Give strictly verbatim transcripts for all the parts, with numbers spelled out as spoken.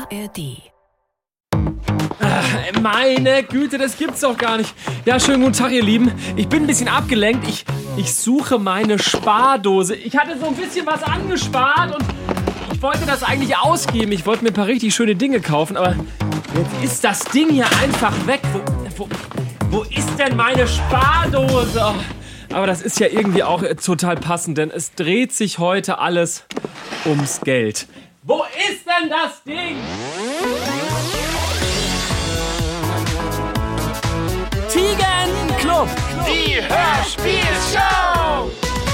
A R D. Ach, meine Güte, das gibt's doch gar nicht. Ja, schönen guten Tag, ihr Lieben. Ich bin ein bisschen abgelenkt. Ich, ich suche meine Spardose. Ich hatte so ein bisschen was angespart und ich wollte das eigentlich ausgeben. Ich wollte mir ein paar richtig schöne Dinge kaufen, aber jetzt ist das Ding hier einfach weg. Wo, wo, wo ist denn meine Spardose? Oh, aber das ist ja irgendwie auch total passend, denn es dreht sich heute alles ums Geld. Wo ist denn das Ding? Tigerenclub, die Hörspielshow!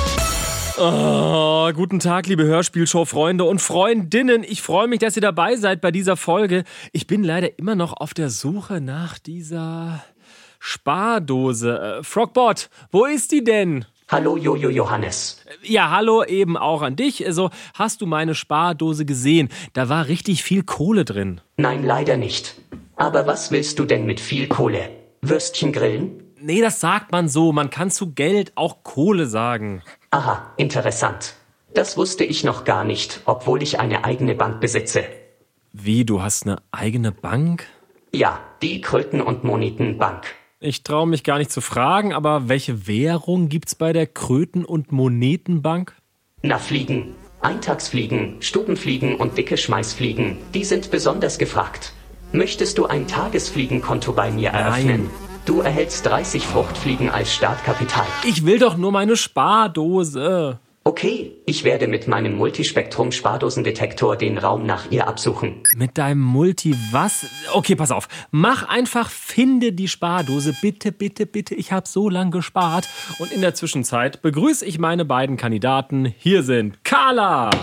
Oh, guten Tag, liebe Hörspielshow-Freunde und Freundinnen. Ich freue mich, dass ihr dabei seid bei dieser Folge. Ich bin leider immer noch auf der Suche nach dieser Spardose. Äh, Frogbot, wo ist die denn? Hallo Jojo Johannes. Ja, hallo eben auch an dich. Also, hast du meine Spardose gesehen? Da war richtig viel Kohle drin. Nein, leider nicht. Aber was willst du denn mit viel Kohle? Würstchen grillen? Nee, das sagt man so. Man kann zu Geld auch Kohle sagen. Aha, interessant. Das wusste ich noch gar nicht, obwohl ich eine eigene Bank besitze. Wie, du hast eine eigene Bank? Ja, die Kröten- und Moneten-Bank. Ich traue mich gar nicht zu fragen, aber welche Währung gibt's bei der Kröten- und Monetenbank? Na, Fliegen. Eintagsfliegen, Stubenfliegen und dicke Schmeißfliegen, die sind besonders gefragt. Möchtest du ein Tagesfliegenkonto bei mir eröffnen? Nein. Du erhältst dreißig Fruchtfliegen als Startkapital. Ich will doch nur meine Spardose. Okay, ich werde mit meinem Multispektrum-Spardosendetektor den Raum nach ihr absuchen. Mit deinem Multi was? Okay, pass auf. Mach einfach, finde die Spardose. Bitte, bitte, bitte. Ich habe so lange gespart. Und in der Zwischenzeit begrüße ich meine beiden Kandidaten. Hier sind Carla.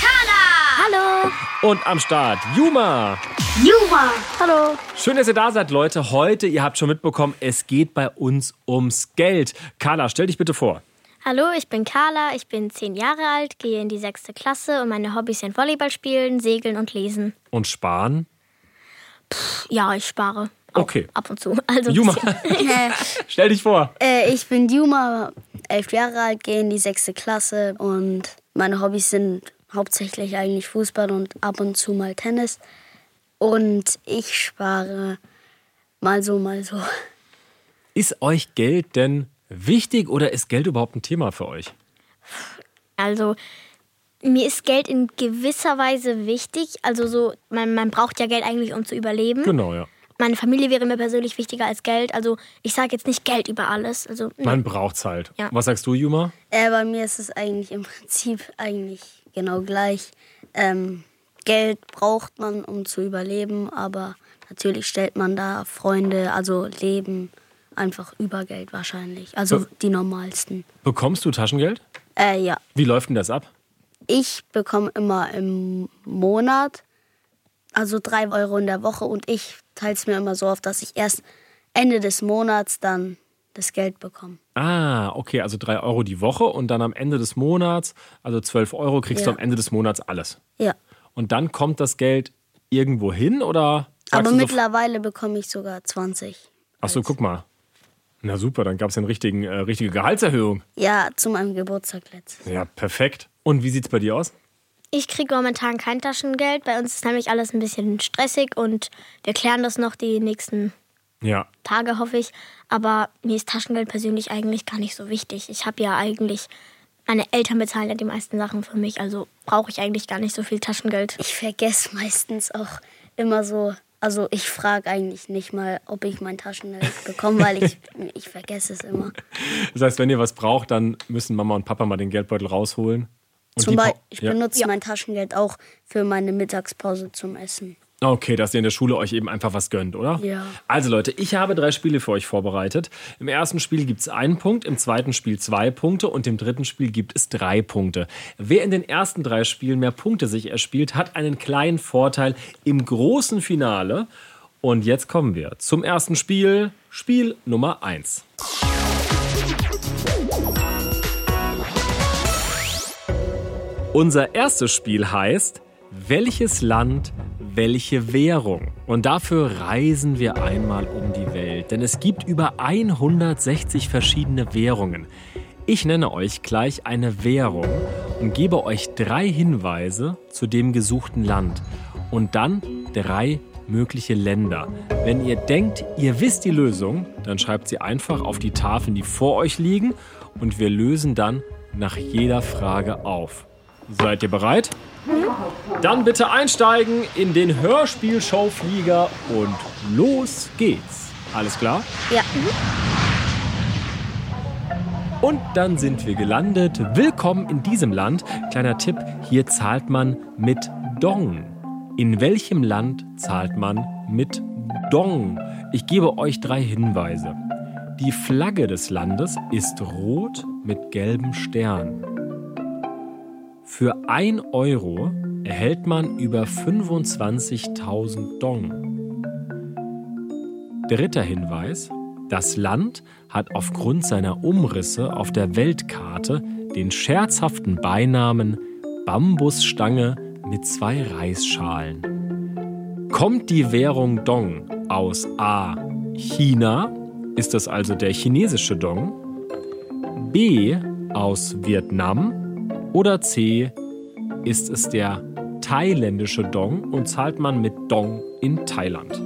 Hallo. Und am Start Juma. Juma. Hallo. Schön, dass ihr da seid, Leute. Heute, ihr habt schon mitbekommen, es geht bei uns ums Geld. Carla, stell dich bitte vor. Hallo, ich bin Carla, ich bin zehn Jahre alt, gehe in die sechste Klasse und meine Hobbys sind Volleyball spielen, Segeln und Lesen. Und sparen? Pff, ja, ich spare. Auch Okay. Ab und zu. Also ein Juma, bisschen. stell dich vor. Äh, ich bin Juma, elf Jahre alt, gehe in die sechste Klasse und meine Hobbys sind hauptsächlich eigentlich Fußball und ab und zu mal Tennis. Und ich spare mal so, mal so. Ist euch Geld denn wichtig oder ist Geld überhaupt ein Thema für euch? Also, mir ist Geld in gewisser Weise wichtig. Also so, man, man braucht ja Geld eigentlich, um zu überleben. Genau, ja. Meine Familie wäre mir persönlich wichtiger als Geld. Also ich sage jetzt nicht Geld über alles. Also, nee. Man braucht's halt. Ja. Was sagst du, Juma? Äh, bei mir ist es eigentlich im Prinzip eigentlich genau gleich. Ähm, Geld braucht man, um zu überleben, aber natürlich stellt man da Freunde, also Leben einfach über Geld wahrscheinlich. Also Be- die normalsten. Bekommst du Taschengeld? Äh, ja. Wie läuft denn das ab? Ich bekomme immer im Monat, also drei Euro in der Woche und ich teile es mir immer so auf, dass ich erst Ende des Monats dann das Geld bekomme. Ah, okay, also drei Euro die Woche und dann am Ende des Monats, also zwölf Euro, kriegst Ja. du am Ende des Monats alles. Ja. Und dann kommt das Geld irgendwo hin oder sagst Aber du so, mittlerweile bekomme ich sogar zwanzig. ach so, guck mal. Na super, dann gab es ja eine richtigen, äh, richtige Gehaltserhöhung. Ja, zu meinem Geburtstag letztes. Ja, perfekt. Und wie sieht's bei dir aus? Ich kriege momentan kein Taschengeld. Bei uns ist nämlich alles ein bisschen stressig und wir klären das noch die nächsten Ja. Tage, hoffe ich. Aber mir ist Taschengeld persönlich eigentlich gar nicht so wichtig. Ich habe ja eigentlich, meine Eltern bezahlen ja die meisten Sachen für mich, also brauche ich eigentlich gar nicht so viel Taschengeld. Ich vergesse meistens auch immer so, also ich frage eigentlich nicht mal, ob ich mein Taschengeld bekomme, weil ich, ich vergesse es immer. Das heißt, wenn ihr was braucht, dann müssen Mama und Papa mal den Geldbeutel rausholen. Und Zum die Beispiel, Pau- ich ja. benutze mein Taschengeld auch für meine Mittagspause zum Essen. Okay, dass ihr in der Schule euch eben einfach was gönnt, oder? Ja. Also Leute, ich habe drei Spiele für euch vorbereitet. Im ersten Spiel gibt es einen Punkt, im zweiten Spiel zwei Punkte und im dritten Spiel gibt es drei Punkte. Wer in den ersten drei Spielen mehr Punkte sich erspielt, hat einen kleinen Vorteil im großen Finale. Und jetzt kommen wir zum ersten Spiel, Spiel Nummer eins. Unser erstes Spiel heißt, welches Land, welche Währung? Und dafür reisen wir einmal um die Welt, denn es gibt über hundertsechzig verschiedene Währungen. Ich nenne euch gleich eine Währung und gebe euch drei Hinweise zu dem gesuchten Land. Und dann drei mögliche Länder. Wenn ihr denkt, ihr wisst die Lösung, dann schreibt sie einfach auf die Tafeln, die vor euch liegen, und wir lösen dann nach jeder Frage auf. Seid ihr bereit? Dann bitte einsteigen in den Hörspielshow-Flieger und los geht's. Alles klar? Ja. Und dann sind wir gelandet. Willkommen in diesem Land. Kleiner Tipp, hier zahlt man mit Dong. In welchem Land zahlt man mit Dong? Ich gebe euch drei Hinweise. Die Flagge des Landes ist rot mit gelbem Stern. Für ein Euro erhält man über fünfundzwanzigtausend Dong. Dritter Hinweis. Das Land hat aufgrund seiner Umrisse auf der Weltkarte den scherzhaften Beinamen Bambusstange mit zwei Reisschalen. Kommt die Währung Dong aus A. China, ist das also der chinesische Dong, B. aus Vietnam oder C. ist es der thailändische Dong und zahlt man mit Dong in Thailand?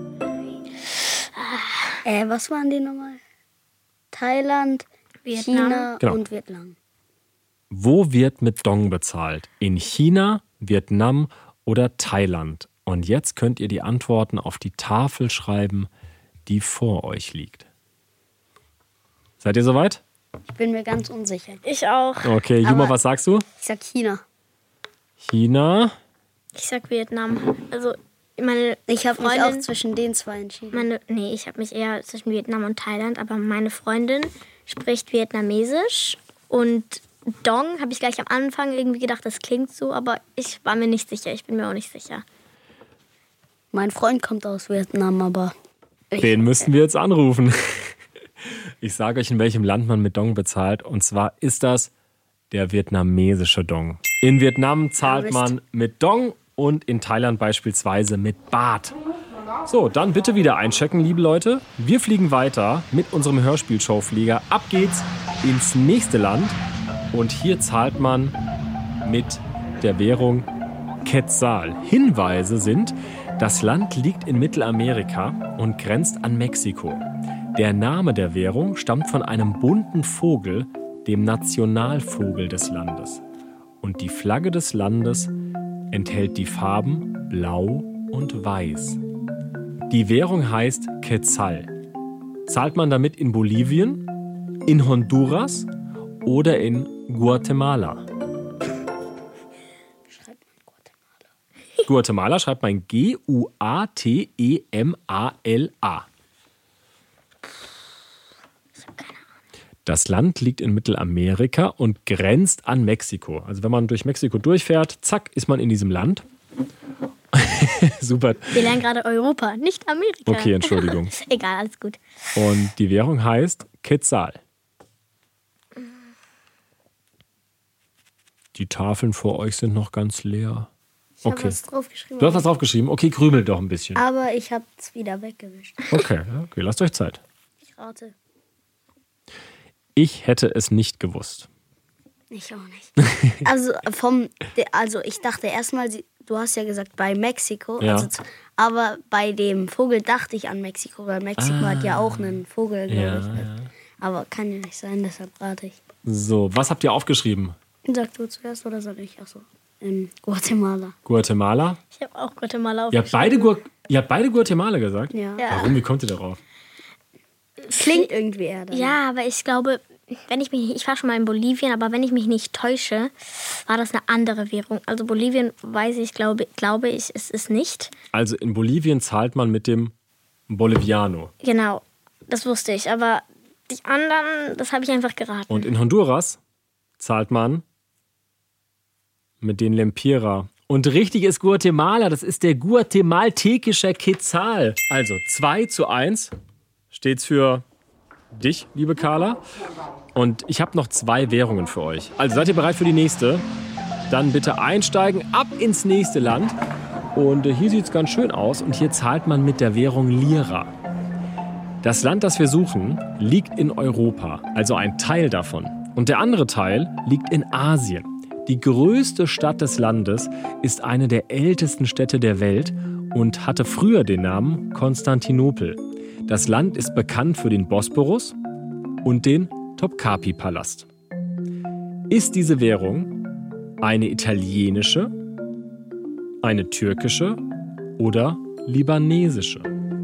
Äh, was waren die nochmal? Thailand, Vietnam. China Genau. und Vietnam. Wo wird mit Dong bezahlt? In China, Vietnam oder Thailand? Und jetzt könnt ihr die Antworten auf die Tafel schreiben, die vor euch liegt. Seid ihr soweit? Ich bin mir ganz unsicher. Ich auch. Okay, Juma, Aber- was sagst du? Ich sag China. China. Ich sag Vietnam. Also meine Ich habe mich Freundin, auch zwischen den zwei entschieden. meine, nee, ich habe mich eher zwischen Vietnam und Thailand, aber meine Freundin spricht Vietnamesisch und Dong habe ich gleich am Anfang irgendwie gedacht, das klingt so, aber ich war mir nicht sicher. Ich bin mir auch nicht sicher. Mein Freund kommt aus Vietnam, aber ich, Den müssten wir jetzt anrufen. Ich sage euch, in welchem Land man mit Dong bezahlt. Und zwar ist das der vietnamesische Dong. In Vietnam zahlt Mist. man mit Dong und in Thailand beispielsweise mit Baht. So, dann bitte wieder einchecken, liebe Leute. Wir fliegen weiter mit unserem Hörspielshow-Flieger. Ab geht's ins nächste Land. Und hier zahlt man mit der Währung Quetzal. Hinweise sind, das Land liegt in Mittelamerika und grenzt an Mexiko. Der Name der Währung stammt von einem bunten Vogel, dem Nationalvogel des Landes. Und die Flagge des Landes enthält die Farben Blau und Weiß. Die Währung heißt Quetzal. Zahlt man damit in Bolivien, in Honduras oder in Guatemala? Schreibt man Guatemala. Guatemala schreibt man G U A T E M A L A. Das Land liegt in Mittelamerika und grenzt an Mexiko. Also wenn man durch Mexiko durchfährt, zack, ist man in diesem Land. Super. Wir lernen gerade Europa, nicht Amerika. Okay, Entschuldigung. Egal, alles gut. Und die Währung heißt Quetzal. Die Tafeln vor euch sind noch ganz leer. Ich habe Okay. was draufgeschrieben. Du hast was draufgeschrieben? Okay, krümel doch ein bisschen. Aber ich habe es wieder weggewischt. Okay, okay, lasst euch Zeit. Ich rate. Ich hätte es nicht gewusst. Ich auch nicht. Also vom, also ich dachte erstmal, du hast ja gesagt bei Mexiko, Ja. also, aber bei dem Vogel dachte ich an Mexiko, weil Mexiko hat ja auch einen Vogel, glaube Ja, ich. Aber kann ja nicht sein, deshalb rate ich. So, was habt ihr aufgeschrieben? Sag du zuerst oder soll ich? Achso, in Guatemala. Guatemala? Ich habe auch Guatemala Ihr habt beide, Gu ihr habt beide Guatemala gesagt? Ja. Ja. Warum? Wie kommt ihr darauf? Klingt irgendwie eher dann. Ja, aber ich glaube, wenn ich mich nicht, ich war schon mal in Bolivien, aber wenn ich mich nicht täusche, war das eine andere Währung. Also Bolivien weiß ich, glaube, glaube ich, ist es nicht. Also in Bolivien zahlt man mit dem Boliviano. Genau, das wusste ich. Aber die anderen, das habe ich einfach geraten. Und in Honduras zahlt man mit den Lempira. Und richtig ist Guatemala, das ist der guatemaltekische Quetzal. Also zwei zu eins steht's für dich, liebe Carla. Und ich habe noch zwei Währungen für euch. Also seid ihr bereit für die nächste? Dann bitte einsteigen, ab ins nächste Land. Und äh, hier sieht's ganz schön aus. Und hier zahlt man mit der Währung Lira. Das Land, das wir suchen, liegt in Europa, also ein Teil davon. Und der andere Teil liegt in Asien. Die größte Stadt des Landes ist eine der ältesten Städte der Welt und hatte früher den Namen Konstantinopel. Das Land ist bekannt für den Bosporus und den Topkapi-Palast. Ist diese Währung eine italienische, eine türkische oder libanesische?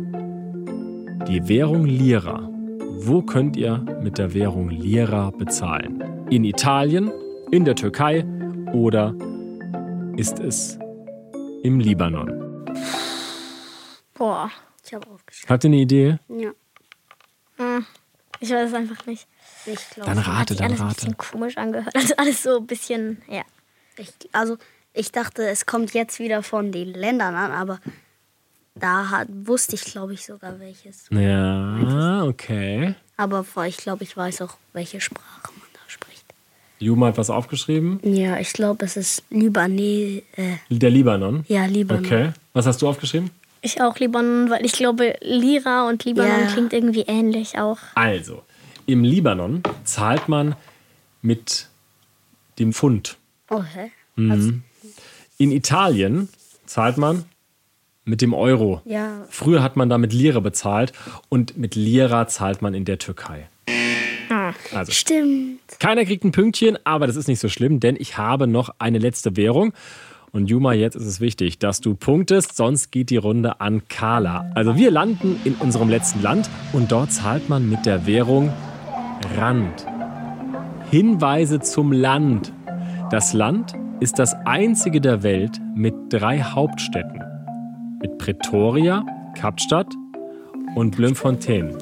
Die Währung Lira. Wo könnt ihr mit der Währung Lira bezahlen? In Italien, in der Türkei oder ist es im Libanon? Boah. Ich habe aufgeschrieben. Habt ihr eine Idee? Ja, Hm, ich weiß es einfach nicht. ich glaube. Dann Hat rate, sich dann alles ein rate. bisschen komisch angehört. Also alles so ein bisschen, ja. Ich, also ich dachte, es kommt jetzt wieder von den Ländern an, aber da hat, wusste ich, glaube ich, sogar welches. Ja, okay. Aber vor- ich glaube, ich weiß auch, welche Sprache man da spricht. Juma hat was aufgeschrieben. Ja, ich glaube, es ist Libanes. Äh, Der Libanon. ja, Libanon. Okay. Was hast du aufgeschrieben? Ich auch Libanon, weil ich glaube, Lira und Libanon Ja. klingt irgendwie ähnlich auch. Also, im Libanon zahlt man mit dem Pfund. Oh, hä? Mhm. In Italien zahlt man mit dem Euro. Ja, Früher hat man da mit Lira bezahlt und mit Lira zahlt man in der Türkei. Also, stimmt. keiner kriegt ein Pünktchen, aber das ist nicht so schlimm, denn ich habe noch eine letzte Währung. Und Juma, jetzt ist es wichtig, dass du punktest, sonst geht die Runde an Carla. Also wir landen in unserem letzten Land und dort zahlt man mit der Währung Rand. Hinweise zum Land. Das Land ist das einzige der Welt mit drei Hauptstädten. Mit Pretoria, Kapstadt und Bloemfontein.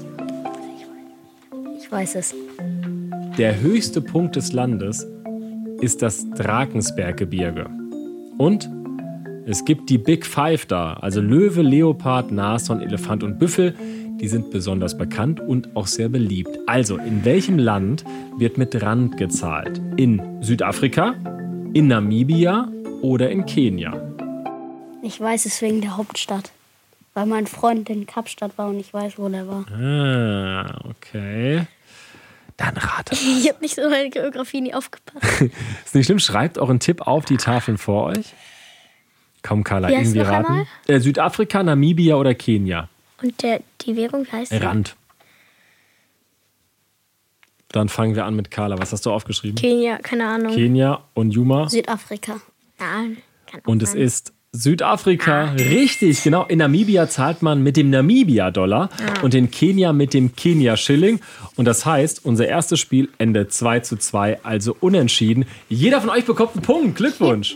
Ich weiß es. Der höchste Punkt des Landes ist das Drakensberggebirge. Und es gibt die Big Five da, also Löwe, Leopard, Nashorn, Elefant und Büffel. Die sind besonders bekannt und auch sehr beliebt. Also, in welchem Land wird mit Rand gezahlt? In Südafrika, in Namibia oder in Kenia? Ich weiß es wegen der Hauptstadt. Weil mein Freund in Kapstadt war und ich weiß, wo der war. Ah, okay. Dann rate. Ich habe nicht so in der Geografie nie aufgepasst. Ist nicht schlimm, schreibt euren Tipp auf die Tafeln vor euch. Komm, Carla, Wie heißt irgendwie noch raten. einmal? Äh, Südafrika, Namibia oder Kenia? Und der, die Währung, wie heißt die? Rand. Dann fangen wir an mit Carla. Was hast du aufgeschrieben? Kenia, keine Ahnung. Kenia und Juma. Südafrika. Ja, kann auch Und es sein. ist Südafrika. Richtig, genau. In Namibia zahlt man mit dem Namibia-Dollar und in Kenia mit dem Kenia-Schilling. Und das heißt, unser erstes Spiel endet zwei zu zwei, also unentschieden. Jeder von euch bekommt einen Punkt. Glückwunsch.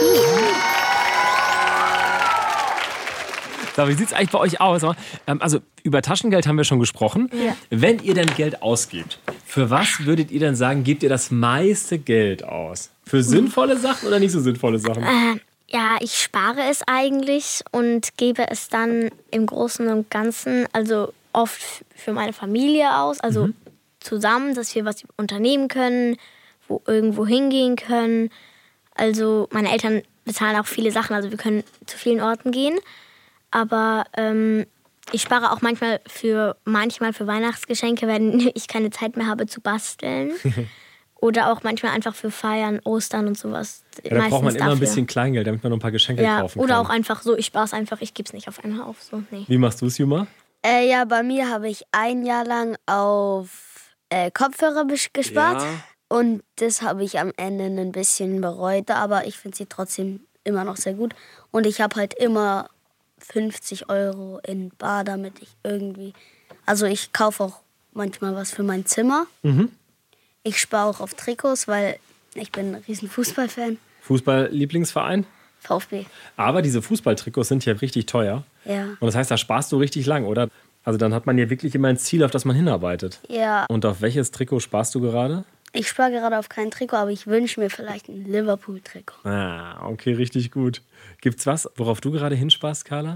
So, wie sieht es eigentlich bei euch aus? Ähm, Also über Taschengeld haben wir schon gesprochen. Ja. Wenn ihr dann Geld ausgebt, für was würdet ihr dann sagen, gebt ihr das meiste Geld aus? Für sinnvolle Sachen oder nicht so sinnvolle Sachen? Äh, ja, ich spare es eigentlich und gebe es dann im Großen und Ganzen, also oft für meine Familie aus, also Mhm. zusammen, dass wir was unternehmen können, wo irgendwo hingehen können. Also meine Eltern bezahlen auch viele Sachen, also wir können zu vielen Orten gehen. Aber ähm, ich spare auch manchmal für manchmal für Weihnachtsgeschenke, wenn ich keine Zeit mehr habe zu basteln. Oder auch manchmal einfach für Feiern, Ostern und sowas. Ja, da braucht man Meistens immer ein dafür. bisschen Kleingeld, damit man noch ein paar Geschenke Ja, kaufen oder kann. auch einfach so, ich spare es einfach, ich gebe es nicht auf einmal auf. So, nee. Wie machst du es, Juma? Äh, ja, bei mir habe ich ein Jahr lang auf äh, Kopfhörer besch- gespart. Ja. Und das habe ich am Ende ein bisschen bereut. Aber ich finde sie trotzdem immer noch sehr gut. Und ich habe halt immer fünfzig Euro in Bar, damit ich irgendwie... Also ich kaufe auch manchmal was für mein Zimmer. Mhm. Ich spare auch auf Trikots, weil ich bin ein riesen Fußballfan. Fußball-Lieblingsverein? VfB. Aber diese Fußballtrikots sind ja richtig teuer. Ja. Und das heißt, da sparst du richtig lang, oder? Also dann hat man ja wirklich immer ein Ziel, auf das man hinarbeitet. Ja, Und auf welches Trikot sparst du gerade? ich spare gerade auf kein Trikot, aber ich wünsche mir vielleicht ein Liverpool-Trikot. Ah, okay, richtig gut. Gibt's was, worauf du gerade hinsparst, Carla?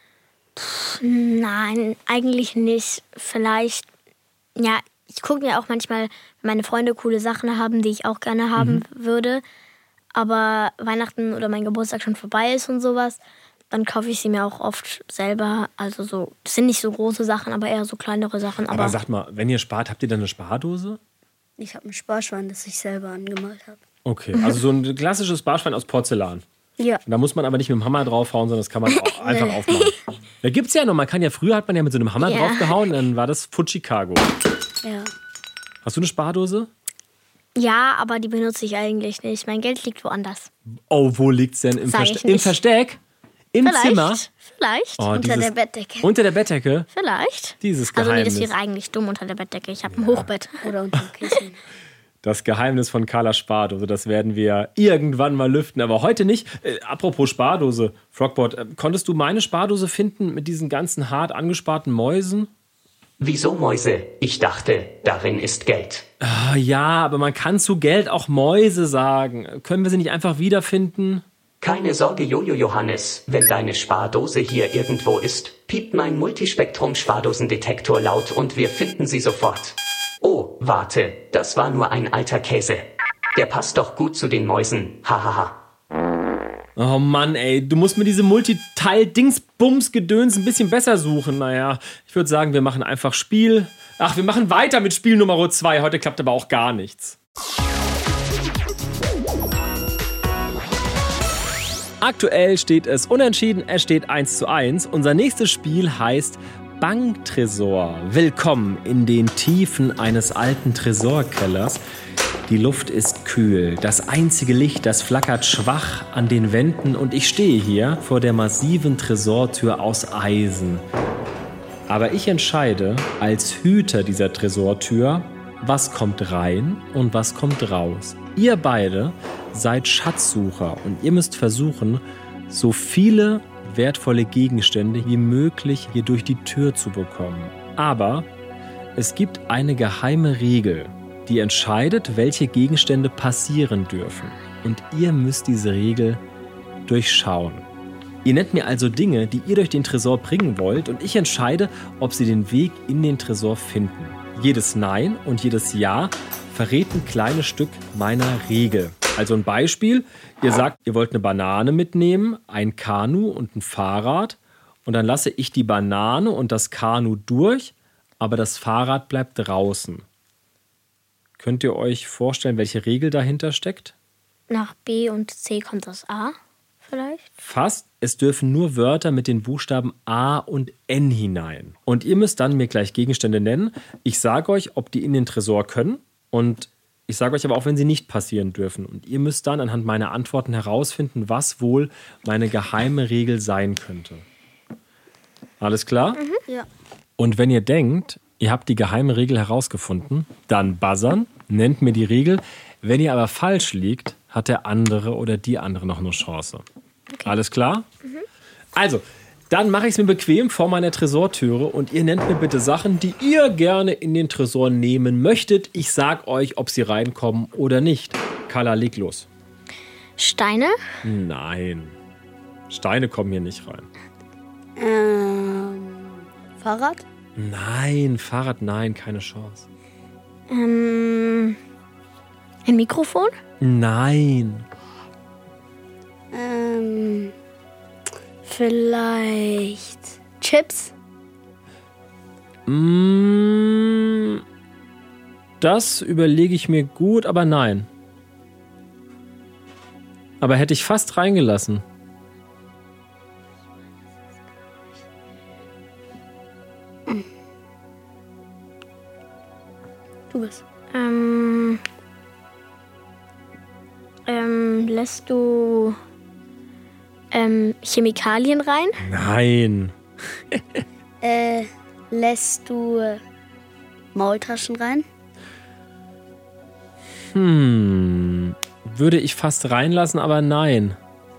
Nein, eigentlich nicht. Vielleicht, ja, ich gucke mir auch manchmal, wenn meine Freunde coole Sachen haben, die ich auch gerne haben würde. Aber Weihnachten oder mein Geburtstag schon vorbei ist und sowas, dann kaufe ich sie mir auch oft selber. Also so, das sind nicht so große Sachen, aber eher so kleinere Sachen. Aber, Aber, sagt mal, wenn ihr spart, habt ihr dann eine Spardose? Ich habe ein Sparschwein, das ich selber angemalt habe. Okay, also so ein klassisches Sparschwein aus Porzellan. Ja. Da muss man aber nicht mit dem Hammer draufhauen, sondern das kann man auch einfach Nee. aufmachen. Da gibt's ja noch, man kann ja, früher hat man ja mit so einem Hammer Ja. draufgehauen, dann war das Fujikago. Ja. Hast du eine Spardose? Ja, aber die benutze ich eigentlich nicht. Mein Geld liegt woanders. Oh, wo liegt's denn? Im, Sag Verste ich nicht. Im Versteck? Im Vielleicht. Zimmer? Vielleicht. Oh, Unter dieses- der Bettdecke. Unter der Bettdecke? Vielleicht. Dieses Also nee, Geheimnis. das wäre eigentlich dumm unter der Bettdecke. Ich habe ein Hochbett. Oder unter dem Kissen. Das Geheimnis von Carlas Spardose, das werden wir irgendwann mal lüften, aber heute nicht. Äh, apropos Spardose, Frogbot, äh, konntest du meine Spardose finden mit diesen ganzen hart angesparten Mäusen? Wieso Mäuse? Ich dachte, darin ist Geld. Ah, ja, aber man kann zu Geld auch Mäuse sagen. Können wir sie nicht einfach wiederfinden? Keine Sorge, Jojo Johannes, wenn deine Spardose hier irgendwo ist, piept mein Multispektrum-Spardosendetektor laut und wir finden sie sofort. Oh, warte, das war nur ein alter Käse. Der passt doch gut zu den Mäusen, hahaha. Oh Mann, ey, du musst mir diese Multiteil-Dingsbums-Gedöns ein bisschen besser suchen. Naja, ich würde sagen, wir machen einfach Spiel. Ach, wir machen weiter mit Spiel Nummer zwei. Heute klappt aber auch gar nichts. Aktuell steht es unentschieden, es steht eins zu eins. Unser nächstes Spiel heißt Banktresor. Willkommen in den Tiefen eines alten Tresorkellers. Die Luft ist kühl, das einzige Licht, das flackert schwach an den Wänden und ich stehe hier vor der massiven Tresortür aus Eisen. Aber ich entscheide als Hüter dieser Tresortür, was kommt rein und was kommt raus. Ihr beide seid Schatzsucher und ihr müsst versuchen, so viele wertvolle Gegenstände wie möglich hier durch die Tür zu bekommen. Aber es gibt eine geheime Regel, die entscheidet, welche Gegenstände passieren dürfen. Und ihr müsst diese Regel durchschauen. Ihr nennt mir also Dinge, die ihr durch den Tresor bringen wollt und ich entscheide, ob sie den Weg in den Tresor finden. Jedes Nein und jedes Ja verrät ein kleines Stück meiner Regel. Also ein Beispiel, ihr sagt, ihr wollt eine Banane mitnehmen, ein Kanu und ein Fahrrad und dann lasse ich die Banane und das Kanu durch, aber das Fahrrad bleibt draußen. Könnt ihr euch vorstellen, welche Regel dahinter steckt? Nach B und C kommt das A vielleicht. Fast. Es dürfen nur Wörter mit den Buchstaben A und N hinein. Und ihr müsst dann mir gleich Gegenstände nennen. Ich sage euch, ob die in den Tresor können. Und ich sage euch aber auch, wenn sie nicht passieren dürfen. Und ihr müsst dann anhand meiner Antworten herausfinden, was wohl meine geheime Regel sein könnte. Alles klar? Ja. Und wenn ihr denkt, ihr habt die geheime Regel herausgefunden, dann buzzern, nennt mir die Regel. Wenn ihr aber falsch liegt, hat der andere oder die andere noch eine Chance. Okay. Alles klar? Also, dann mache ich es mir bequem vor meiner Tresortüre und ihr nennt mir bitte Sachen, die ihr gerne in den Tresor nehmen möchtet. Ich sag euch, ob sie reinkommen oder nicht. Carla, leg los. Steine, Nein. Steine kommen hier nicht rein. Ähm, Fahrrad? Nein, Fahrrad, nein, keine Chance. ähm, ein Mikrofon, Nein. Ähm, vielleicht Chips? Mm, Das überlege ich mir gut, aber nein. Aber hätte ich fast reingelassen. Du bist. ähm, ähm, lässt du ähm, Chemikalien rein? Nein. Äh, lässt du äh, Maultaschen rein? Hm. Würde ich fast reinlassen, aber nein.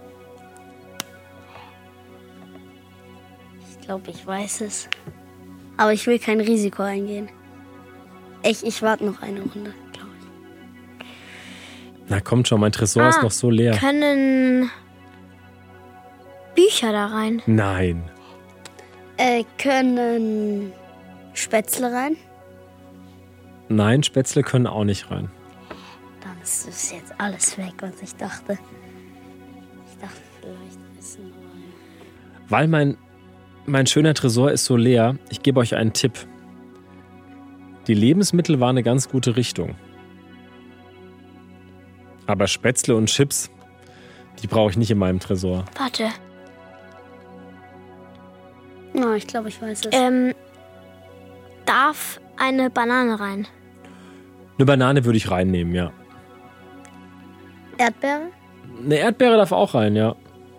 Ich glaube, ich weiß es. Aber ich will kein Risiko eingehen. Ich, ich warte noch eine Runde, glaube ich. Na kommt schon, mein Tresor ist Ah, noch so leer. Können Bücher da rein? Nein. Äh, können Spätzle rein? Nein, Spätzle können auch nicht rein. Dann ist es jetzt alles weg, was ich dachte. Ich dachte vielleicht Essen rein. Weil mein, mein schöner Tresor ist so leer, ich gebe euch einen Tipp. Die Lebensmittel waren eine ganz gute Richtung. Aber Spätzle und Chips, Die brauche ich nicht in meinem Tresor. Warte. Na, ich glaube, ich weiß es. Ähm, darf eine Banane rein? Eine Banane würde ich reinnehmen, ja. Erdbeere? Eine Erdbeere darf auch rein, ja.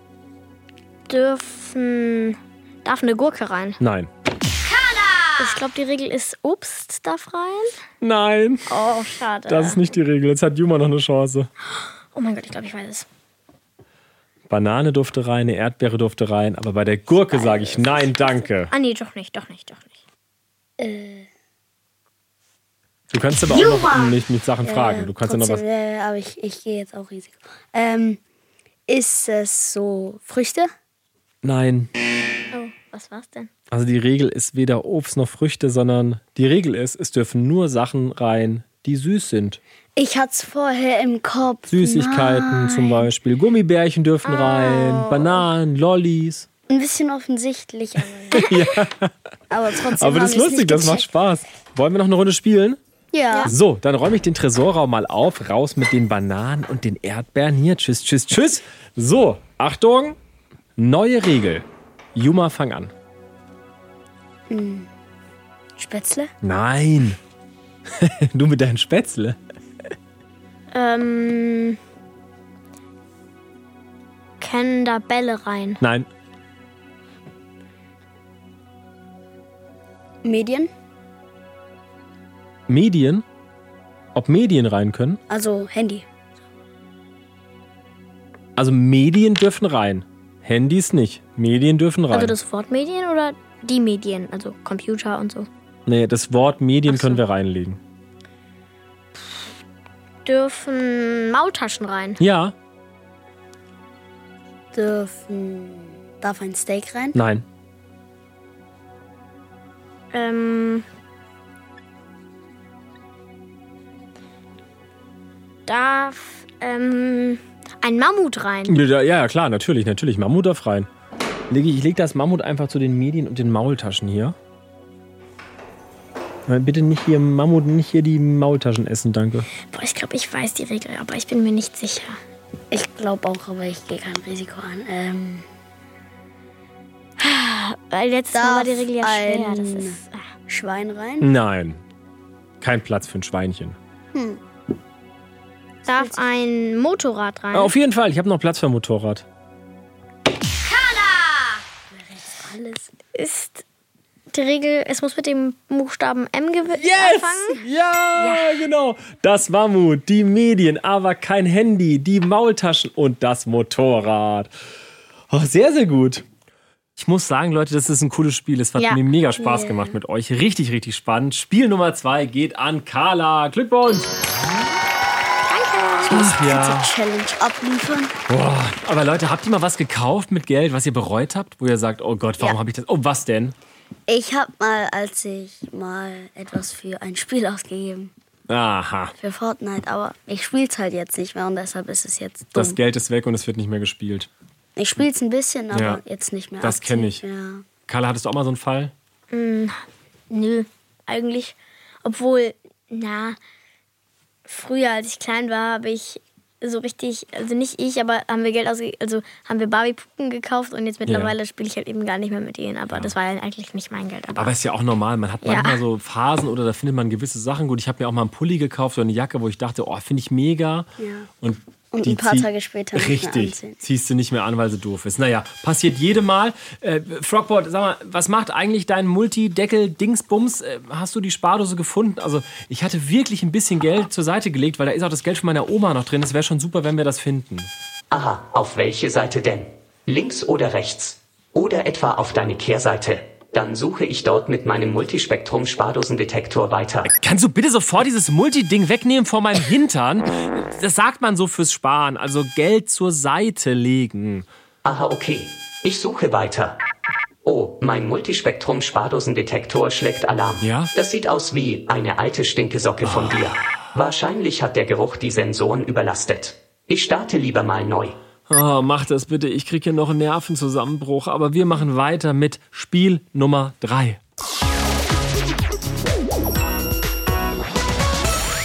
Dürfen... Darf eine Gurke rein? Nein. Ich glaube, die Regel ist, Obst darf rein. Nein. Oh, schade. Das ist nicht die Regel. Jetzt hat Juma noch eine Chance. Oh mein Gott, ich glaube, ich weiß es. Banane durfte rein, eine Erdbeere durfte rein, aber bei der Gurke sage ich nein, danke. Ah, nee, doch nicht, doch nicht, doch nicht. Äh, Du kannst aber auch noch nicht mit Sachen fragen. Du kannst ja noch was. trotzdem, äh, aber ich, ich gehe jetzt auch Risiko. Ähm, ist es so Früchte? Nein. Oh, was war's denn? Also die Regel ist weder Obst noch Früchte, sondern die Regel ist, es dürfen nur Sachen rein, die süß sind. Ich hatte es vorher im Kopf. Süßigkeiten Nein. zum Beispiel. Gummibärchen dürfen rein, Bananen, Lollis. Ein bisschen offensichtlich, aber, Ja. aber trotzdem. Aber das ist haben wir es lustig, nicht das macht gecheckt. Spaß. Wollen wir noch eine Runde spielen? Ja. So, dann räume ich den Tresorraum mal auf. Raus mit den Bananen und den Erdbeeren. Hier, tschüss, tschüss, tschüss. So, Achtung, neue Regel. Juma, fang an. Spätzle? Nein. Du mit deinen Spätzle. Ähm... Können da Bälle rein? Nein. Medien? Medien? Ob Medien rein können? Also Handy. Also Medien dürfen rein. Handys nicht. Medien dürfen rein. Also das Wort Medien oder die Medien? Also Computer und so. Nee, das Wort Medien Ach so. können wir reinlegen. Dürfen Maultaschen rein? Ja, Dürfen. Darf ein Steak rein? nein. Ähm... Darf ähm, ein Mammut rein? Ja, ja, klar, natürlich, natürlich. Mammut darf rein. Leg ich ich lege das Mammut einfach zu den Medien und den Maultaschen hier. Aber bitte nicht hier Mammut, nicht hier die Maultaschen essen, danke. Boah, ich glaube, ich weiß die Regel, aber ich bin mir nicht sicher. Ich glaube auch, aber ich gehe kein Risiko an. Ähm, Weil letztes Mal war die Regel ja schwer. ein Das ist, ah. Schwein rein? Nein. Kein Platz für ein Schweinchen. Darf ein Motorrad rein? Ah, auf jeden Fall, ich habe noch Platz für ein Motorrad. Alles. Ist die Regel, es muss mit dem Buchstaben M gew- anfangen? Ja, genau. Das Mammut, die Medien, aber kein Handy, die Maultaschen und das Motorrad. Oh, sehr, sehr gut. Ich muss sagen, Leute, das ist ein cooles Spiel. Es hat Ja. mir mega Spaß gemacht mit euch. Richtig, richtig spannend. Spiel Nummer zwei geht an Carla. Glückwunsch. Ach, ja. Die Challenge abliefern. Boah. Aber Leute, habt ihr mal was gekauft mit Geld, was ihr bereut habt? Wo ihr sagt, oh Gott, warum Ja. habe ich das? Oh, was denn? Ich habe mal, als ich mal etwas für ein Spiel ausgegeben. Aha. Für Fortnite. Aber ich spiele es halt jetzt nicht mehr und deshalb ist es jetzt dumm. Das Geld ist weg und es wird nicht mehr gespielt. Ich spiele es ein bisschen, aber Ja. jetzt nicht mehr. Das aktiv. kenn ich. Ja. Carla, hattest du auch mal so einen Fall? Nö, eigentlich. Obwohl, na, früher, als ich klein war, habe ich so richtig, also nicht ich, aber haben wir Geld ausgegeben, also haben wir Barbie-Puppen gekauft und jetzt mittlerweile spiele ich halt eben gar nicht mehr mit denen. Aber das war ja eigentlich nicht mein Geld. Aber, Aber ist ja auch normal. Man hat Ja. manchmal so Phasen oder da findet man gewisse Sachen gut. Ich habe mir auch mal einen Pulli gekauft oder eine Jacke, wo ich dachte, oh, finde ich mega. Ja. Und, Und die ein paar zieh- Tage später nicht mehr Richtig, anziehen. ziehst du nicht mehr an, weil sie doof ist. Naja, passiert jedem Mal. Äh, Frogboard, sag mal, was macht eigentlich dein Multideckel-Dingsbums? Äh, hast du die Spardose gefunden? Also ich hatte wirklich ein bisschen Geld zur Seite gelegt, weil da ist auch das Geld von meiner Oma noch drin. Es wäre schon super, wenn wir das finden. Aha, auf welche Seite denn? Links oder rechts? Oder etwa auf deine Kehrseite? Dann suche ich dort mit meinem Multispektrum-Spardosendetektor weiter. Kannst du bitte sofort dieses Multiding wegnehmen vor meinem Hintern? Das sagt man so fürs Sparen, also Geld zur Seite legen. Aha, okay. Ich suche weiter. Oh, mein Multispektrum-Spardosendetektor schlägt Alarm. Ja? Das sieht aus wie eine alte Stinkesocke von dir. Wahrscheinlich hat der Geruch die Sensoren überlastet. Ich starte lieber mal neu. Oh, mach das bitte, ich krieg hier noch einen Nervenzusammenbruch. Aber wir machen weiter mit Spiel Nummer drei.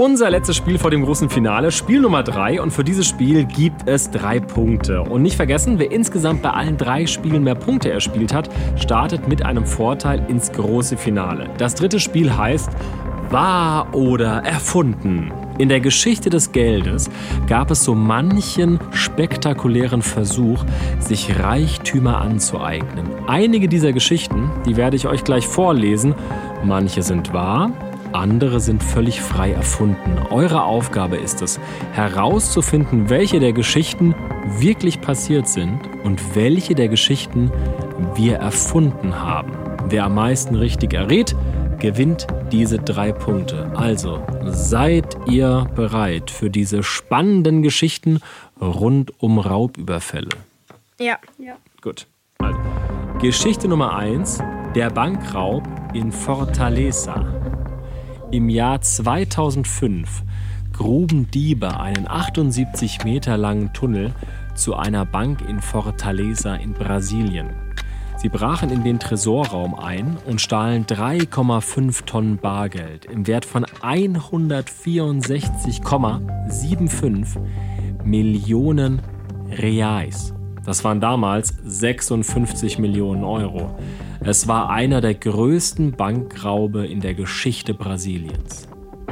Unser letztes Spiel vor dem großen Finale, Spiel Nummer drei. Und für dieses Spiel gibt es drei Punkte. Und nicht vergessen, wer insgesamt bei allen drei Spielen mehr Punkte erspielt hat, startet mit einem Vorteil ins große Finale. Das dritte Spiel heißt Wahr oder erfunden. In der Geschichte des Geldes gab es so manchen spektakulären Versuch, sich Reichtümer anzueignen. Einige dieser Geschichten, die werde ich euch gleich vorlesen. Manche sind wahr, andere sind völlig frei erfunden. Eure Aufgabe ist es, herauszufinden, welche der Geschichten wirklich passiert sind und welche der Geschichten wir erfunden haben. Wer am meisten richtig errät, gewinnt diese drei Punkte. Also, seid ihr bereit für diese spannenden Geschichten rund um Raubüberfälle? Ja. Ja. Gut. Also, Geschichte Nummer eins, der Bankraub in Fortaleza. Im Jahr zweitausendfünf gruben Diebe einen achtundsiebzig Meter langen Tunnel zu einer Bank in Fortaleza in Brasilien. Sie brachen in den Tresorraum ein und stahlen drei Komma fünf Tonnen Bargeld im Wert von hundertvierundsechzig Komma fünfundsiebzig Millionen Reais. Das waren damals sechsundfünfzig Millionen Euro. Es war einer der größten Bankraube in der Geschichte Brasiliens.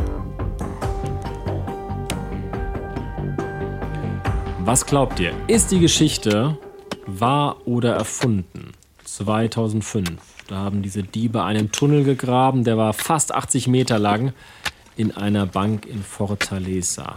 Was glaubt ihr? Ist die Geschichte wahr oder erfunden? zweitausendfünf. Da haben diese Diebe einen Tunnel gegraben, der war fast achtzig Meter lang, in einer Bank in Fortaleza.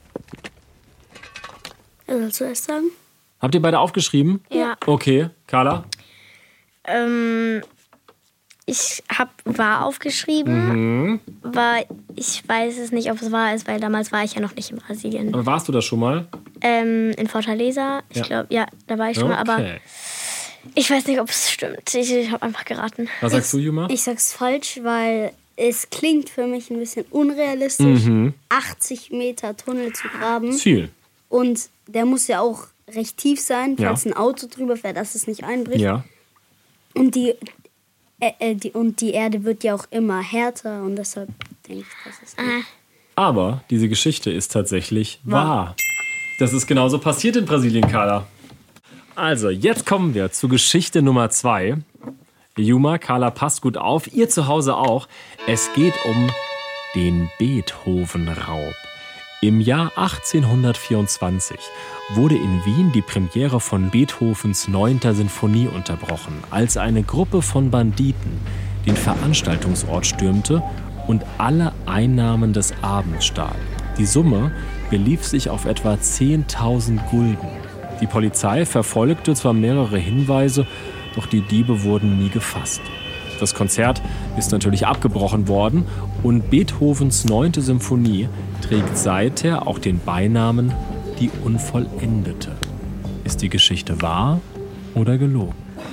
Wer soll zuerst sagen? Habt ihr beide aufgeschrieben? Ja. Okay, Carla? Ähm, ich habe wahr aufgeschrieben, Mhm. aber ich weiß es nicht, ob es wahr ist, weil damals war ich ja noch nicht in Brasilien. Aber warst du das schon mal? Ähm, in Fortaleza, ich Ja. glaube, ja, da war ich schon mal, aber Okay. ich weiß nicht, ob es stimmt. Ich, ich habe einfach geraten. Was sagst du, Juma? Ich sag's falsch, weil es klingt für mich ein bisschen unrealistisch, Mhm. achtzig Meter Tunnel zu graben. Viel. Und der muss ja auch recht tief sein, falls Ja. ein Auto drüber fährt, dass es nicht einbricht. Ja. Und die, äh, äh, die, und die Erde wird ja auch immer härter und deshalb denke ich, dass es geht. Aber diese Geschichte ist tatsächlich wahr. Das ist genauso passiert in Brasilien, Carla. Also, jetzt kommen wir zu Geschichte Nummer zwei. Juma, Carla, passt gut auf. Ihr zu Hause auch. Es geht um den Beethoven-Raub. Im Jahr achtzehnhundertvierundzwanzig wurde in Wien die Premiere von Beethovens neunter Sinfonie unterbrochen, als eine Gruppe von Banditen den Veranstaltungsort stürmte und alle Einnahmen des Abends stahl. Die Summe belief sich auf etwa zehntausend Gulden. Die Polizei verfolgte zwar mehrere Hinweise, doch die Diebe wurden nie gefasst. Das Konzert ist natürlich abgebrochen worden und Beethovens neunte Symphonie trägt seither auch den Beinamen Die Unvollendete. Ist die Geschichte wahr oder gelogen?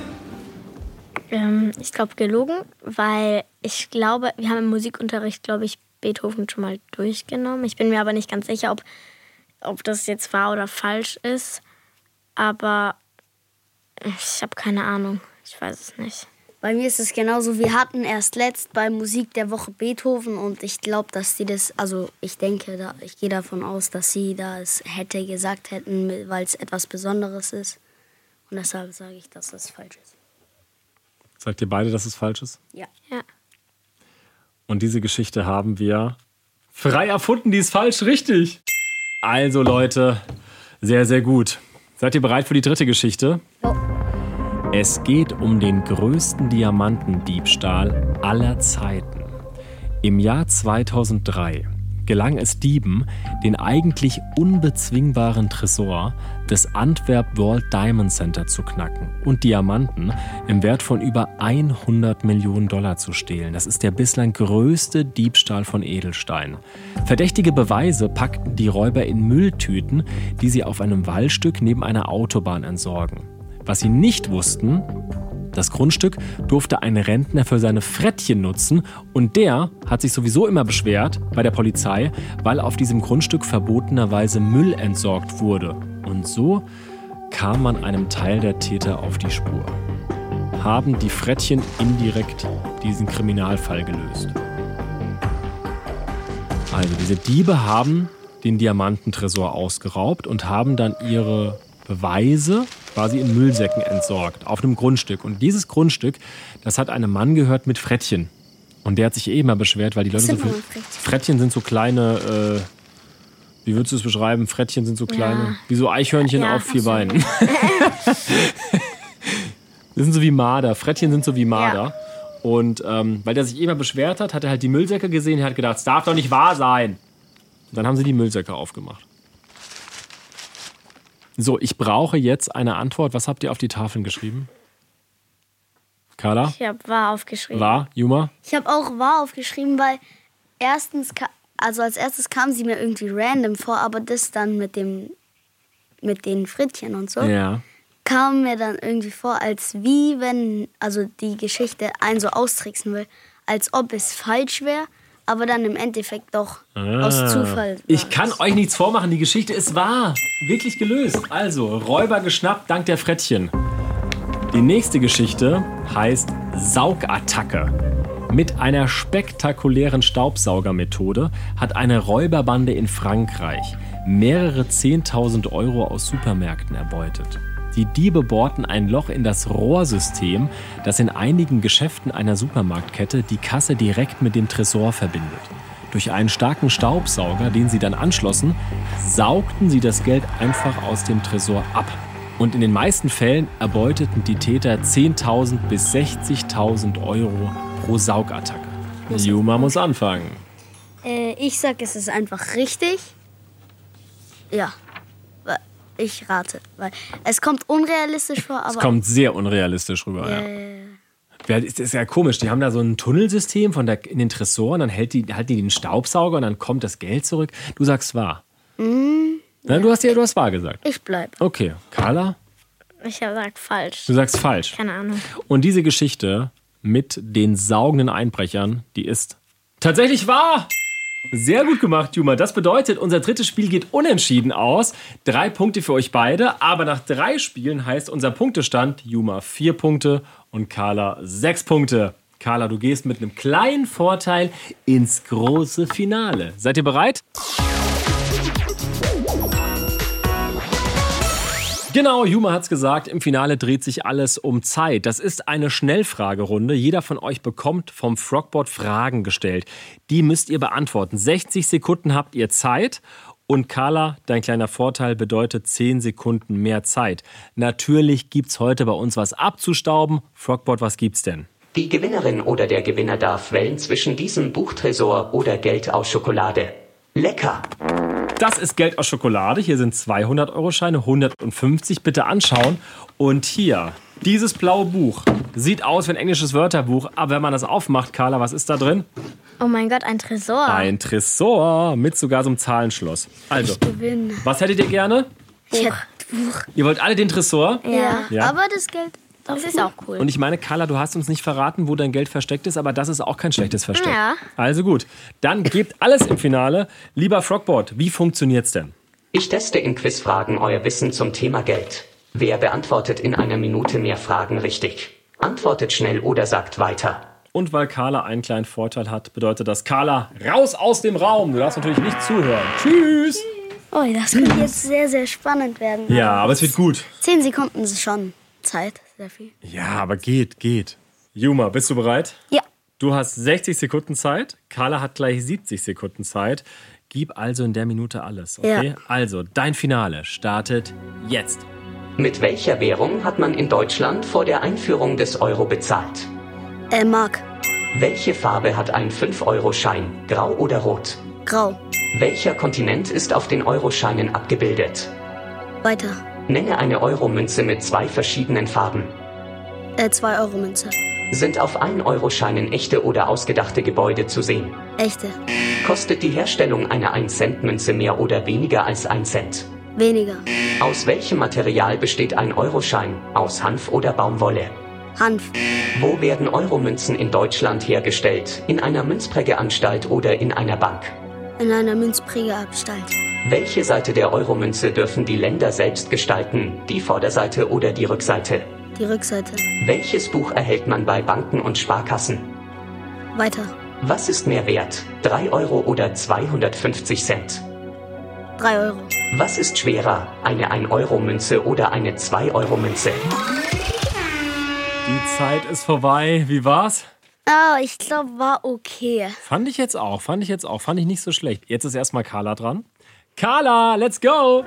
Ähm, ich glaube gelogen, weil ich glaube, wir haben im Musikunterricht, glaube ich, Beethoven schon mal durchgenommen. Ich bin mir aber nicht ganz sicher, ob, ob das jetzt wahr oder falsch ist. Aber ich habe keine Ahnung. Ich weiß es nicht. Bei mir ist es genauso. Wir hatten erst letzt bei Musik der Woche Beethoven und ich glaube, dass die das, also ich denke, da, ich gehe davon aus, dass sie das hätte gesagt hätten, weil es etwas Besonderes ist. Und deshalb sage ich, dass das falsch ist. Sagt ihr beide, dass es falsch ist? Ja. Ja. Und diese Geschichte haben wir frei erfunden, die ist falsch, richtig. Also Leute, sehr, sehr gut. Seid ihr bereit für die dritte Geschichte? Oh. Es geht um den größten Diamantendiebstahl aller Zeiten. Im Jahr zweitausenddrei gelang es Dieben, den eigentlich unbezwingbaren Tresor des Antwerp World Diamond Center zu knacken und Diamanten im Wert von über hundert Millionen Dollar zu stehlen. Das ist der bislang größte Diebstahl von Edelsteinen. Verdächtige Beweise packten die Räuber in Mülltüten, die sie auf einem Waldstück neben einer Autobahn entsorgen. Was sie nicht wussten: Das Grundstück durfte ein Rentner für seine Frettchen nutzen und der hat sich sowieso immer beschwert bei der Polizei, weil auf diesem Grundstück verbotenerweise Müll entsorgt wurde. Und so kam man einem Teil der Täter auf die Spur. Haben die Frettchen indirekt diesen Kriminalfall gelöst. Also diese Diebe haben den Diamantentresor ausgeraubt und haben dann ihre Beweise quasi in Müllsäcken entsorgt, auf einem Grundstück. Und dieses Grundstück, das hat einem Mann gehört mit Frettchen. Und der hat sich eh immer beschwert, weil die Leute so viel... Frettchen? Frettchen sind so kleine, äh, wie würdest du es beschreiben? Frettchen sind so kleine, ja. wie so Eichhörnchen ja, auf vier Beinen. Das sind so wie Marder. Frettchen sind so wie Marder. Ja. Und ähm, weil der sich immer beschwert hat, hat er halt die Müllsäcke gesehen. Er hat gedacht, es darf doch nicht wahr sein. Und dann haben sie die Müllsäcke aufgemacht. So, ich brauche jetzt eine Antwort. Was habt ihr auf die Tafeln geschrieben? Carla? Ich habe wahr aufgeschrieben. Wahr? Juma? Ich habe auch wahr aufgeschrieben, weil erstens, also als erstes kam sie mir irgendwie random vor, aber das dann mit dem, mit den Frittchen und so, ja. kam mir dann irgendwie vor, als wie wenn, also die Geschichte einen so austricksen will, als ob es falsch wäre, aber dann im Endeffekt doch ah. aus Zufall war. Ich kann euch nichts vormachen, die Geschichte ist wahr. Wirklich gelöst. Also, Räuber geschnappt dank der Frettchen. Die nächste Geschichte heißt Saugattacke. Mit einer spektakulären Staubsaugermethode hat eine Räuberbande in Frankreich mehrere zehntausend Euro aus Supermärkten erbeutet. Die Diebe bohrten ein Loch in das Rohrsystem, das in einigen Geschäften einer Supermarktkette die Kasse direkt mit dem Tresor verbindet. Durch einen starken Staubsauger, den sie dann anschlossen, saugten sie das Geld einfach aus dem Tresor ab. Und in den meisten Fällen erbeuteten die Täter zehntausend bis sechzigtausend Euro pro Saugattacke. Juma muss anfangen. Äh, ich sag, es ist einfach richtig. Ja, ich rate. Weil es kommt unrealistisch vor, aber... Es kommt sehr unrealistisch rüber, ja. Äh, ja. Das ist ja komisch. Die haben da so ein Tunnelsystem von der, in den Tresoren, dann hält die, halten die den Staubsauger und dann kommt das Geld zurück. Du sagst wahr. Mm, Na, du hast ja, du hast wahr gesagt. Ich bleib. Okay, Carla? Ich habe gesagt falsch. Du sagst falsch. Keine Ahnung. Und diese Geschichte mit den saugenden Einbrechern, die ist tatsächlich wahr. Sehr gut gemacht, Juma. Das bedeutet, unser drittes Spiel geht unentschieden aus. Drei Punkte für euch beide. Aber nach drei Spielen heißt unser Punktestand Juma vier Punkte und Carla sechs Punkte. Carla, du gehst mit einem kleinen Vorteil ins große Finale. Seid ihr bereit? Genau, Juma hat's gesagt, im Finale dreht sich alles um Zeit. Das ist eine Schnellfragerunde. Jeder von euch bekommt vom Frogboard Fragen gestellt. Die müsst ihr beantworten. sechzig Sekunden habt ihr Zeit. Und Carla, dein kleiner Vorteil bedeutet zehn Sekunden mehr Zeit. Natürlich gibt's heute bei uns was abzustauben. Frogboard, was gibt's denn? Die Gewinnerin oder der Gewinner darf wählen zwischen diesem Buchtresor oder Geld aus Schokolade. Lecker! Das ist Geld aus Schokolade. Hier sind zweihundert-Euro-Scheine, hundertfünfzig. Bitte anschauen. Und hier, dieses blaue Buch. Sieht aus wie ein englisches Wörterbuch. Aber wenn man das aufmacht, Carla, was ist da drin? Oh mein Gott, ein Tresor. Ein Tresor mit sogar so einem Zahlenschloss. Also, ich gewinne. Was hättet ihr gerne? Ich hätte Buch. Ihr wollt alle den Tresor? Ja, Ja. aber das Geld... Das ist auch cool. Und ich meine, Carla, du hast uns nicht verraten, wo dein Geld versteckt ist, aber das ist auch kein schlechtes Versteck. Ja. Also gut, dann gebt alles im Finale. Lieber Frogboard, wie funktioniert's denn? Ich teste in Quizfragen euer Wissen zum Thema Geld. Wer beantwortet in einer Minute mehr Fragen richtig? Antwortet schnell oder sagt weiter. Und weil Carla einen kleinen Vorteil hat, bedeutet das Carla, raus aus dem Raum. Du darfst natürlich nicht zuhören. Tschüss. Oh, das könnte jetzt sehr, sehr spannend werden. Ja, aber es wird gut. Zehn Sekunden ist schon Zeit. Sehr viel. Ja, aber geht, geht. Juma, bist du bereit? Ja. Du hast sechzig Sekunden Zeit. Carla hat gleich siebzig Sekunden Zeit. Gib also in der Minute alles, okay? Ja. Also, dein Finale startet jetzt. Mit welcher Währung hat man in Deutschland vor der Einführung des Euro bezahlt? Äh, Mark. Welche Farbe hat ein fünf-Euro-Schein? Grau oder rot? Grau. Welcher Kontinent ist auf den Euroscheinen abgebildet? Weiter. Nenne eine Euromünze mit zwei verschiedenen Farben. Äh, zwei Euro Münze. Sind auf ein Euro-Scheinen echte oder ausgedachte Gebäude zu sehen? Echte. Kostet die Herstellung einer ein Cent Münze mehr oder weniger als ein Cent? Weniger. Aus welchem Material besteht ein Euroschein? Aus Hanf oder Baumwolle? Hanf. Wo werden Euromünzen in Deutschland hergestellt? In einer Münzprägeanstalt oder in einer Bank? In einer Münzprägeanstalt. Welche Seite der Euromünze dürfen die Länder selbst gestalten? Die Vorderseite oder die Rückseite? Die Rückseite. Welches Buch erhält man bei Banken und Sparkassen? Weiter. Was ist mehr wert? drei Euro oder zweihundertfünfzig Cent? drei Euro. Was ist schwerer? Eine ein Euro Münze oder eine zwei Euro Münze? Die Zeit ist vorbei. Wie war's? Ah, ich glaube, war okay. Fand ich jetzt auch, fand ich jetzt auch, fand ich nicht so schlecht. Jetzt ist erstmal Carla dran. Carla, let's go!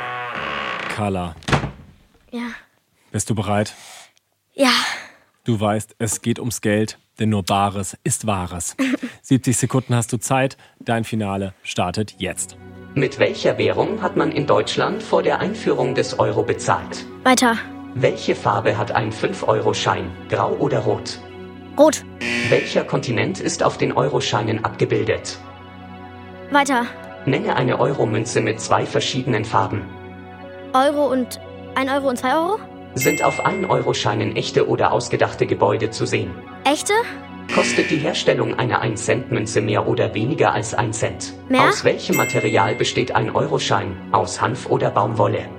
Carla, Ja. bist du bereit? Ja. Du weißt, es geht ums Geld, denn nur Bares ist Wahres. siebzig Sekunden hast du Zeit, dein Finale startet jetzt. Mit welcher Währung hat man in Deutschland vor der Einführung des Euro bezahlt? Weiter. Welche Farbe hat ein fünf Euro Schein? Grau oder rot? Rot. Welcher Kontinent ist auf den Euroscheinen abgebildet? Weiter. Nenne eine Euro-Münze mit zwei verschiedenen Farben. Euro und ein Euro und zwei Euro? Sind auf ein Euro Scheinen echte oder ausgedachte Gebäude zu sehen? Echte? Kostet die Herstellung einer ein Cent Münze mehr oder weniger als ein Cent? Mehr? Aus welchem Material besteht ein Euroschein? Aus Hanf oder Baumwolle?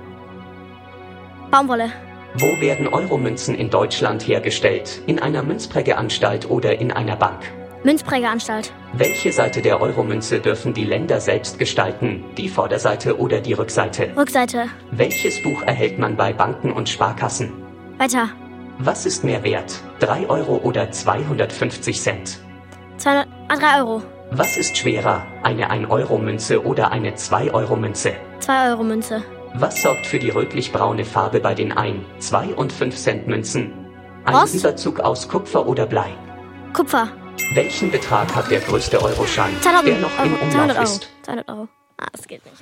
Baumwolle. Wo werden Euromünzen in Deutschland hergestellt? In einer Münzprägeanstalt oder in einer Bank? Münzprägeanstalt. Welche Seite der Euromünze dürfen die Länder selbst gestalten? Die Vorderseite oder die Rückseite? Rückseite. Welches Buch erhält man bei Banken und Sparkassen? Weiter. Was ist mehr wert? drei Euro oder zweihundertfünfzig Cent? zweihundert, ah, drei Euro. Was ist schwerer? Eine ein Euro Münze oder eine zwei Euro Münze? zwei Euro Münze. Was sorgt für die rötlich-braune Farbe bei den ein-, zwei- und fünf Cent Münzen? Ein Rost? Überzug aus Kupfer oder Blei? Kupfer. Welchen Betrag hat der größte Euroschein, zweihundert der noch im Euro. Umlauf zweihundert Euro. ist? zweihundert Euro. Ah, das geht nicht.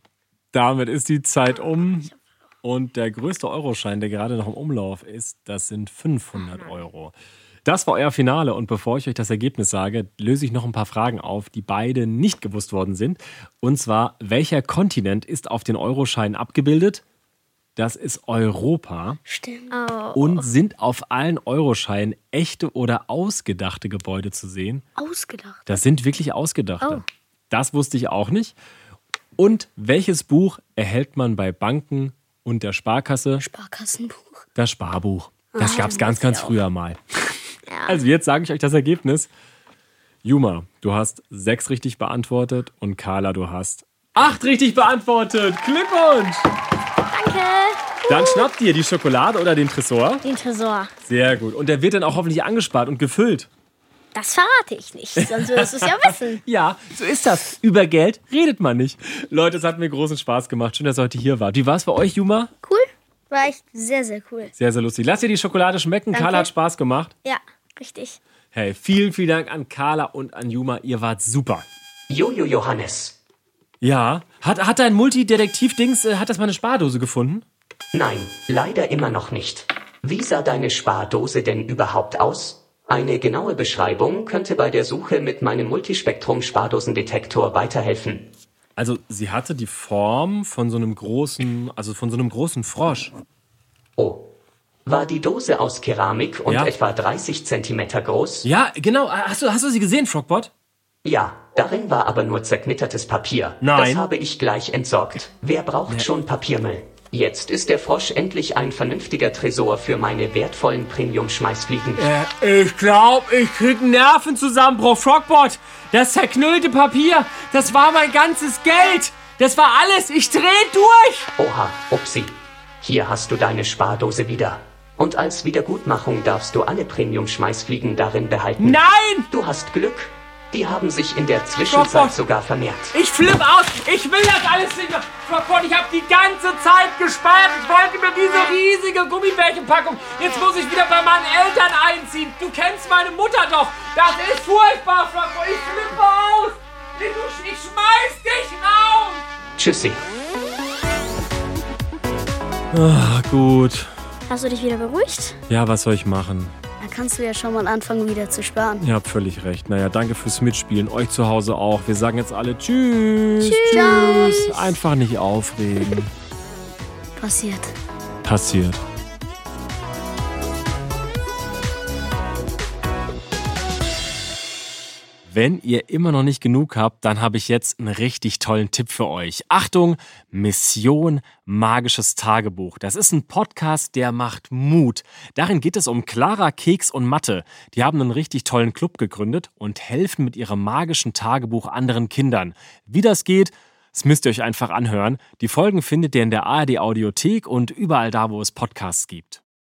Damit ist die Zeit um. Und der größte Euroschein, der gerade noch im Umlauf ist, das sind fünfhundert Euro. Das war euer Finale. Und bevor ich euch das Ergebnis sage, löse ich noch ein paar Fragen auf, die beide nicht gewusst worden sind. Und zwar, welcher Kontinent ist auf den Euroscheinen abgebildet? Das ist Europa. Stimmt. Oh. Und sind auf allen Euroscheinen echte oder ausgedachte Gebäude zu sehen? Ausgedacht. Das sind wirklich ausgedachte. Oh. Das wusste ich auch nicht. Und welches Buch erhält man bei Banken und der Sparkasse? Sparkassenbuch. Das Sparbuch. Das Ah, gab es ganz, weiß ganz ich auch. früher mal. Ja. Also jetzt sage ich euch das Ergebnis. Juma, du hast sechs richtig beantwortet und Carla, du hast acht richtig beantwortet. Glückwunsch! Danke. Dann schnappt ihr die Schokolade oder den Tresor. Den Tresor. Sehr gut. Und der wird dann auch hoffentlich angespart und gefüllt. Das verrate ich nicht, sonst würdest du es ja wissen. Ja, so ist das. Über Geld redet man nicht. Leute, es hat mir großen Spaß gemacht. Schön, dass ihr heute hier wart. Wie war es bei euch, Juma? Cool. War echt sehr, sehr cool. Sehr, sehr lustig. Lasst ihr die Schokolade schmecken. Danke. Carla hat Spaß gemacht. Ja, richtig. Hey, vielen, vielen Dank an Carla und an Juma. Ihr wart super. Jojo Johannes. Ja. Hat, hat dein Multidetektiv-Dings, äh, hat das mal eine Spardose gefunden? Nein, leider immer noch nicht. Wie sah deine Spardose denn überhaupt aus? Eine genaue Beschreibung könnte bei der Suche mit meinem Multispektrum-Spardosendetektor weiterhelfen. Also, sie hatte die Form von so einem großen, also von so einem großen Frosch. Oh. War die Dose aus Keramik und Ja. etwa dreißig Zentimeter groß? Ja, genau. Hast du, hast du sie gesehen, Frogbot? Ja, darin war aber nur zerknittertes Papier. Nein. Das habe ich gleich entsorgt. Wer braucht schon Papiermüll? Jetzt ist der Frosch endlich ein vernünftiger Tresor für meine wertvollen Premium-Schmeißfliegen. Äh, ich glaub, ich krieg einen Nervenzusammenbruch, Frogbot. Das zerknüllte Papier, das war mein ganzes Geld. Das war alles. Ich dreh durch. Oha, upsi. Hier hast du deine Spardose wieder. Und als Wiedergutmachung darfst du alle Premium-Schmeißfliegen darin behalten. Nein! Du hast Glück. Die haben sich in der Zwischenzeit Frogbot. sogar vermehrt. Ich flipp aus. Ich will das alles nicht mehr. Frogbot, ich habe die ganze Zeit gespart. Ich wollte mir diese riesige Gummibärchenpackung. Jetzt muss ich wieder bei meinen Eltern einziehen. Du kennst meine Mutter doch. Das ist furchtbar, Frogbot. Ich flippe aus. Ich, ich schmeiß dich raus. Tschüssi. Ah, gut. Hast du dich wieder beruhigt? Ja, was soll ich machen? Da kannst du ja schon mal anfangen, wieder zu sparen. Ihr habt völlig recht. Naja, danke fürs Mitspielen. Euch zu Hause auch. Wir sagen jetzt alle Tschüss. Tschüss. Einfach nicht aufregen. Passiert. Passiert. Wenn ihr immer noch nicht genug habt, dann habe ich jetzt einen richtig tollen Tipp für euch. Achtung, Mission Magisches Tagebuch. Das ist ein Podcast, der macht Mut. Darin geht es um Clara, Keks und Mathe. Die haben einen richtig tollen Club gegründet und helfen mit ihrem magischen Tagebuch anderen Kindern. Wie das geht, das müsst ihr euch einfach anhören. Die Folgen findet ihr in der A R D Audiothek und überall da, wo es Podcasts gibt.